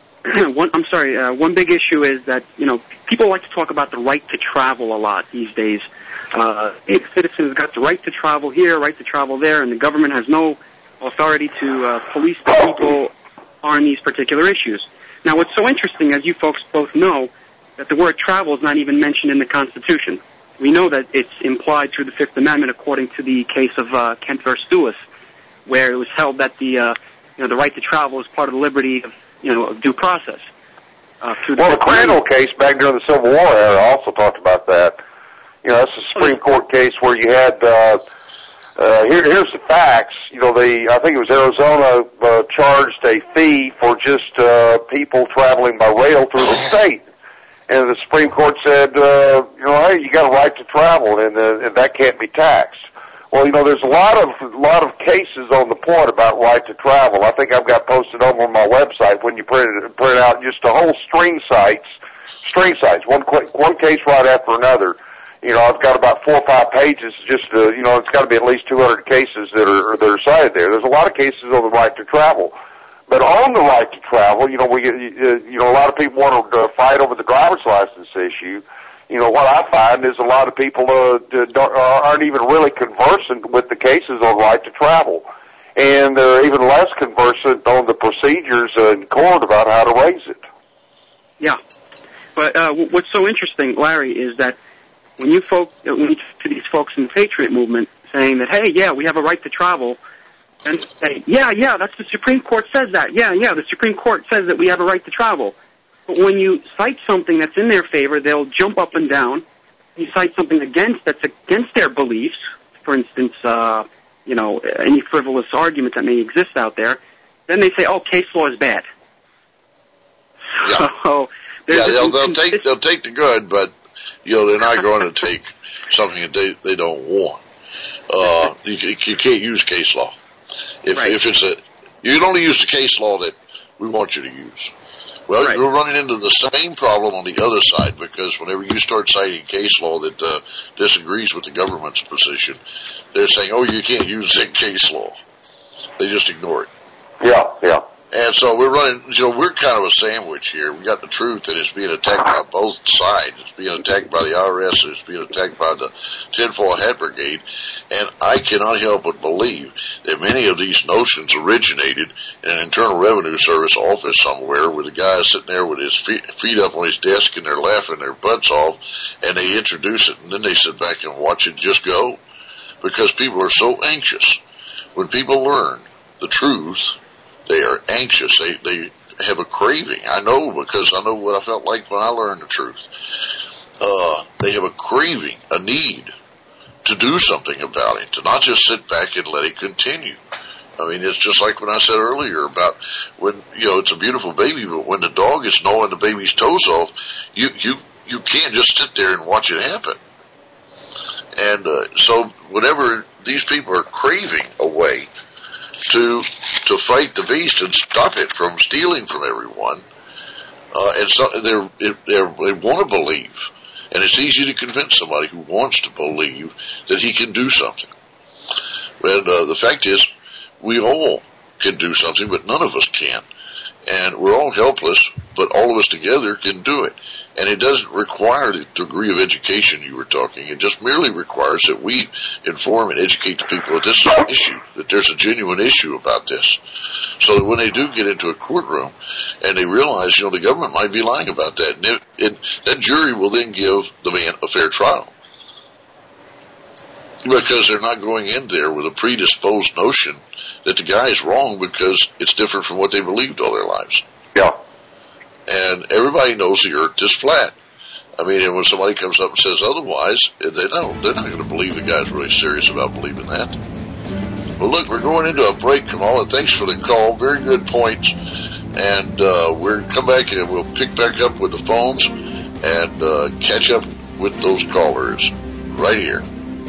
Speaker 10: One big issue is that, people like to talk about the right to travel a lot these days. Citizens got the right to travel here, right to travel there, and the government has no authority to police the people on these particular issues. Now, what's so interesting, as you folks both know, that the word travel is not even mentioned in the Constitution. We know that it's implied through the Fifth Amendment, according to the case of Kent versus Dulles, where it was held that the right to travel is part of the liberty of due process.
Speaker 5: The Crandall case back during the Civil War era also talked about that. That's a Supreme Court case where you had, here's the facts. I think it was Arizona charged a fee for just people traveling by rail through the state. And the Supreme Court said, hey, you got a right to travel, and that can't be taxed. Well, there's a lot of cases on the point about right to travel. I think I've got posted over on my website when you print out just a whole string sites, one case right after another. I've got about 4 or 5 pages just to, it's got to be at least 200 cases that are cited there. There's a lot of cases on the right to travel. But on the right to travel, a lot of people want to fight over the driver's license issue. What I find is a lot of people aren't even really conversant with the cases on right to travel. And they're even less conversant on the procedures in court about how to raise it.
Speaker 10: Yeah. But what's so interesting, Larry, is that when you talk to these folks in the Patriot movement saying that, hey, yeah, we have a right to travel, and say, yeah, that's the Supreme Court says that. Yeah, the Supreme Court says that we have a right to travel. But when you cite something that's in their favor, they'll jump up and down. You cite something that's against their beliefs, for instance, any frivolous argument that may exist out there, then they say, oh, case law is bad.
Speaker 1: Yeah.
Speaker 10: So
Speaker 1: they'll take the good, but they're not going to take something that they don't want. You can't use case law. If you can only use the case law that we want you to use. Well, right. We're running into the same problem on the other side, because whenever you start citing case law that disagrees with the government's position, they're saying, oh, you can't use that case law. They just ignore it.
Speaker 5: Yeah.
Speaker 1: And so we're running, we're kind of a sandwich here. We got the truth that is being attacked by both sides. It's being attacked by the IRS, and it's being attacked by the Tinfoil Hat Brigade. And I cannot help but believe that many of these notions originated in an Internal Revenue Service office somewhere, where the guy is sitting there with his feet up on his desk and they're laughing their butts off, and they introduce it, and then they sit back and watch it just go. Because people are so anxious. When people learn the truth, they are anxious. They have a craving. I know, because I know what I felt like when I learned the truth. They have a craving, a need to do something about it, to not just sit back and let it continue. I mean, it's just like when I said earlier about when, it's a beautiful baby, but when the dog is gnawing the baby's toes off, you can't just sit there and watch it happen. And so whenever these people are craving a way to fight the beast and stop it from stealing from everyone, and so they want to believe And it's easy to convince somebody who wants to believe that he can do something. And the fact is, we all can do something, but none of us can. And we're all helpless, but all of us together can do it. And it doesn't require the degree of education you were talking. It just merely requires that we inform and educate the people that this is an issue, that there's a genuine issue about this. So that when they do get into a courtroom and they realize, the government might be lying about that, and that jury will then give the man a fair trial. Because they're not going in there with a predisposed notion that the guy is wrong because it's different from what they believed all their lives.
Speaker 5: Yeah.
Speaker 1: And everybody knows the earth is flat. I mean, and when somebody comes up and says otherwise, they're not going to believe the guy's really serious about believing that. Well, look, we're going into a break, Kamala. Thanks for the call. Very good points. And we'll come back and we'll pick back up with the phones and catch up with those callers right here.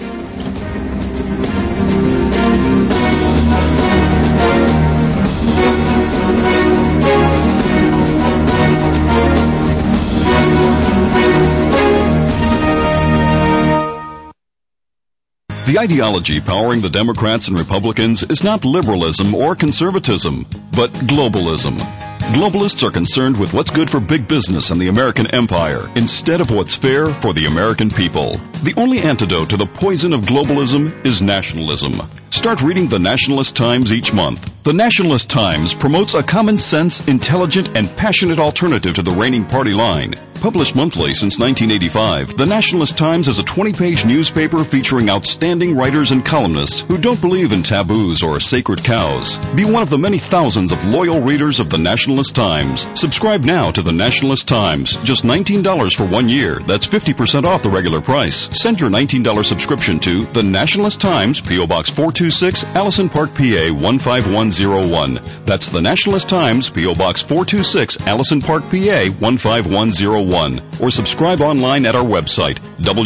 Speaker 6: The ideology powering the Democrats and Republicans is not liberalism or conservatism, but globalism. Globalists are concerned with what's good for big business and the American empire instead of what's fair for the American people. The only antidote to the poison of globalism is nationalism. Start reading the Nationalist Times each month. The Nationalist Times promotes a common sense, intelligent, and passionate alternative to the reigning party line. Published monthly since 1985, the Nationalist Times is a 20-page newspaper featuring outstanding writers and columnists who don't believe in taboos or sacred cows. Be one of the many thousands of loyal readers of the Nationalist Times. Subscribe now to the Nationalist Times. Just $19 for 1 year. That's 50% off the regular price. Send your $19 subscription to the Nationalist Times, P.O. Box 426, Allison Park, PA 15101. That's the Nationalist Times, P.O. Box 426, Allison Park, PA 15101. Or subscribe online at our website,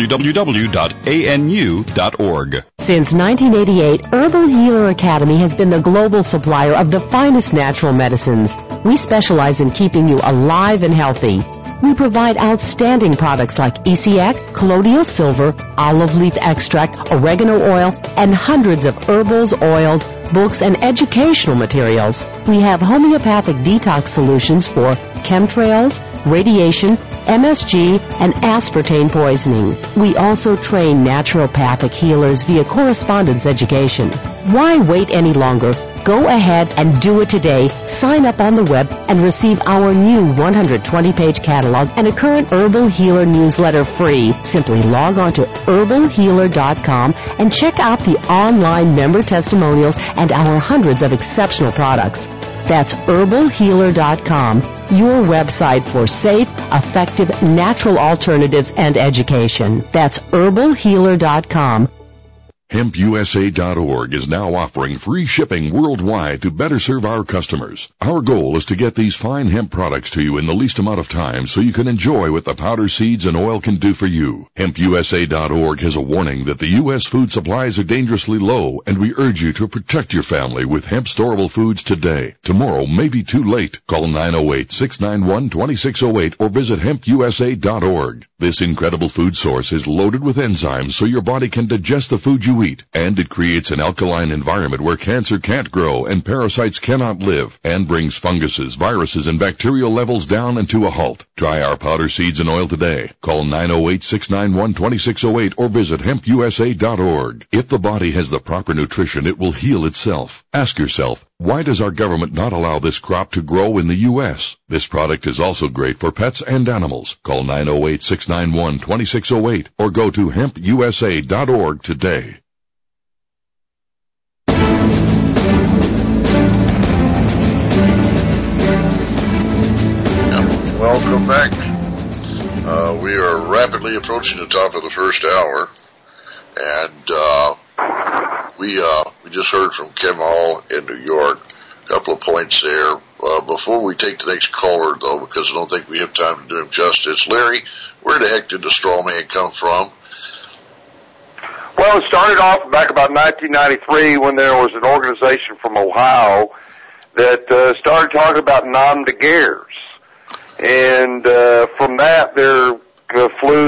Speaker 6: www.anu.org.
Speaker 11: Since 1988, Herbal Healer Academy has been the global supplier of the finest natural medicines. We specialize in keeping you alive and healthy. We provide outstanding products like ECX, colloidal silver, olive leaf extract, oregano oil, and hundreds of herbals, oils, books, and educational materials. We have homeopathic detox solutions for chemtrails, radiation, MSG, and aspartame poisoning. We also train naturopathic healers via correspondence education. Why wait any longer? Go ahead and do it today. Sign up on the web and receive our new 120-page catalog and a current Herbal Healer newsletter free. Simply log on to herbalhealer.com and check out the online member testimonials and our hundreds of exceptional products. That's herbalhealer.com, your website for safe, effective, natural alternatives and education. That's herbalhealer.com.
Speaker 12: HempUSA.org is now offering free shipping worldwide to better serve our customers. Our goal is to get these fine hemp products to you in the least amount of time so you can enjoy what the powder, seeds, and oil can do for you. HempUSA.org has a warning that the U.S. food supplies are dangerously low, and we urge you to protect your family with hemp storable foods today. Tomorrow may be too late. Call 908-691-2608 or visit HempUSA.org. This incredible food source is loaded with enzymes so your body can digest the food you eat, and it creates an alkaline environment where cancer can't grow and parasites cannot live, and brings funguses, viruses, and bacterial levels down and to a halt. Try our powder, seeds, and oil today. Call 908-691-2608 or visit HempUSA.org. If the body has the proper nutrition, it will heal itself. Ask yourself, why does our government not allow this crop to grow in the U.S.? This product is also great for pets and animals. Call 908-691-2608 or go to HempUSA.org today.
Speaker 1: Welcome back. We are rapidly approaching the top of the first hour, and we just heard from Kemal in New York. A couple of points there. Before we take the next caller, though, because I don't think we have time to do him justice, Larry, where the heck did the straw man come from?
Speaker 5: Well, it started off back about 1993 when there was an organization from Ohio that started talking about nom de guerres. And from that, there flew the proposition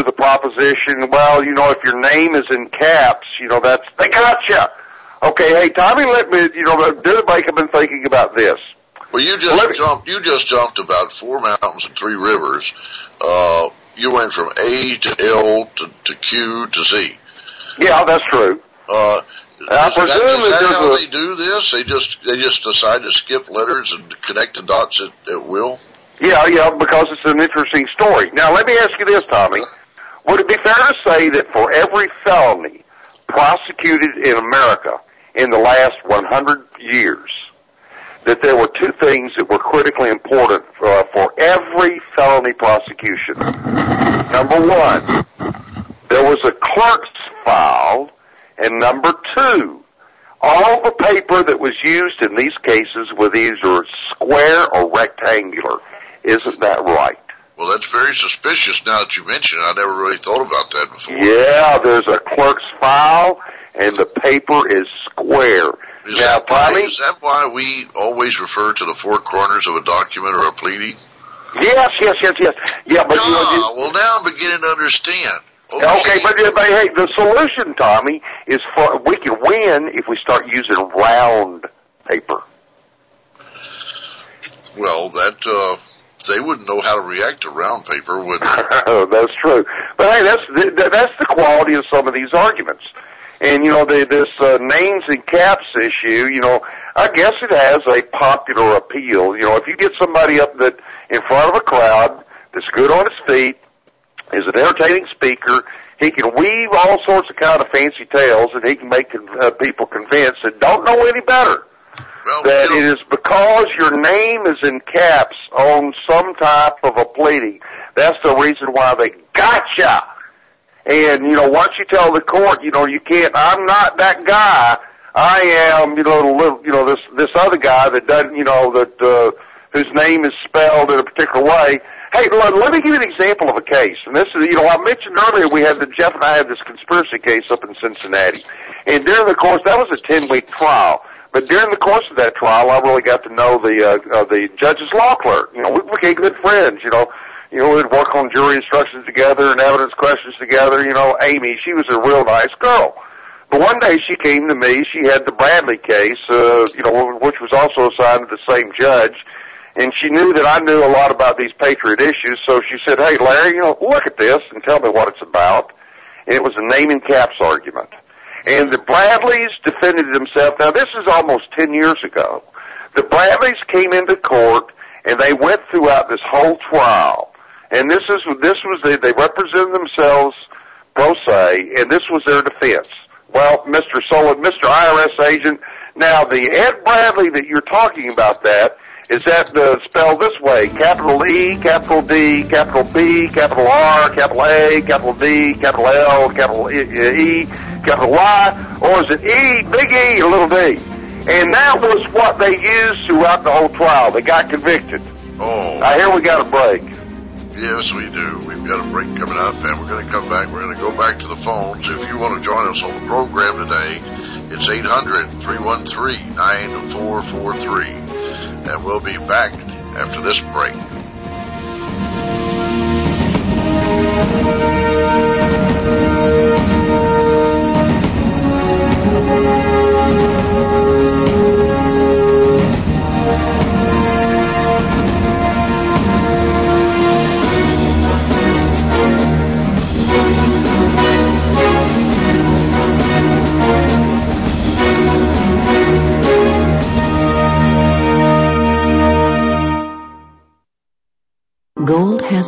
Speaker 5: proposition, well, you know, if your name is in caps, you know, they gotcha. Okay, hey, Tommy, let me, you know, did make have been thinking about this.
Speaker 1: Well, you just jumped about 4 mountains and 3 rivers. You went from A to L to Q to Z.
Speaker 5: Yeah, that's true.
Speaker 1: I presume is that how they do this? They just decide to skip letters and connect the dots at will?
Speaker 5: Yeah, because it's an interesting story. Now, let me ask you this, Tommy. Would it be fair to say that for every felony prosecuted in America in the last 100 years, that there were 2 things that were critically important for every felony prosecution? Number 1, there was a clerk's file, and number 2, all the paper that was used in these cases was either square or rectangular. Isn't that right?
Speaker 1: Well, that's very suspicious now that you mention it. I never really thought about that before.
Speaker 5: Yeah, there's a clerk's file, and the paper is square.
Speaker 1: Is that why we always refer to the 4 corners of a document or a pleading?
Speaker 5: Yes. Yeah, but
Speaker 1: well, now I'm beginning to understand.
Speaker 5: Okay, but hey, the solution, Tommy, is we can win if we start using round paper.
Speaker 1: Well, they wouldn't know how to react to round paper, would they?
Speaker 5: That's true. But hey, that's the quality of some of these arguments. And, you know, this names and caps issue, you know, I guess it has a popular appeal. You know, if you get somebody up that in front of a crowd that's good on his feet, is an entertaining speaker, he can weave all sorts of kind of fancy tales, and he can make people convinced that don't know any better. Well, that it is because your name is in caps on some type of a pleading. That's the reason why they gotcha. And, you know, once you tell the court, you know, you can't, I'm not that guy. I am, you know, this other guy that doesn't, you know, that, whose name is spelled in a particular way. Hey, let me give you an example of a case. And this is, you know, I mentioned earlier Jeff and I had this conspiracy case up in Cincinnati. And during the course, that was a 10-week trial. But during the course of that trial, I really got to know the judge's law clerk. You know, we became good friends, you know. You know, we'd work on jury instructions together and evidence questions together. You know, Amy, she was a real nice girl. But one day she came to me. She had the Bradley case, you know, which was also assigned to the same judge. And she knew that I knew a lot about these patriot issues. So she said, hey, Larry, you know, look at this and tell me what it's about. And it was a name and caps argument. And the Bradleys defended themselves. Now, this is almost 10 years ago. The Bradleys came into court, and they went throughout this whole trial. And they represented themselves pro se, and this was their defense. Well, Mr. IRS agent, now the Ed Bradley that you're talking about is that spelled this way, capital E, capital D, capital B, capital R, capital A, capital D, capital L, capital E, capital Y, or is it E, big E, or little d? And that was what they used throughout the whole trial. They got convicted.
Speaker 1: Oh.
Speaker 5: I hear we got a break.
Speaker 1: Yes, we do. We've got a break coming up, and we're going to come back. We're going to go back to the phones. If you want to join us on the program today, it's 800-313-9443. And we'll be back after this break.
Speaker 11: Gold has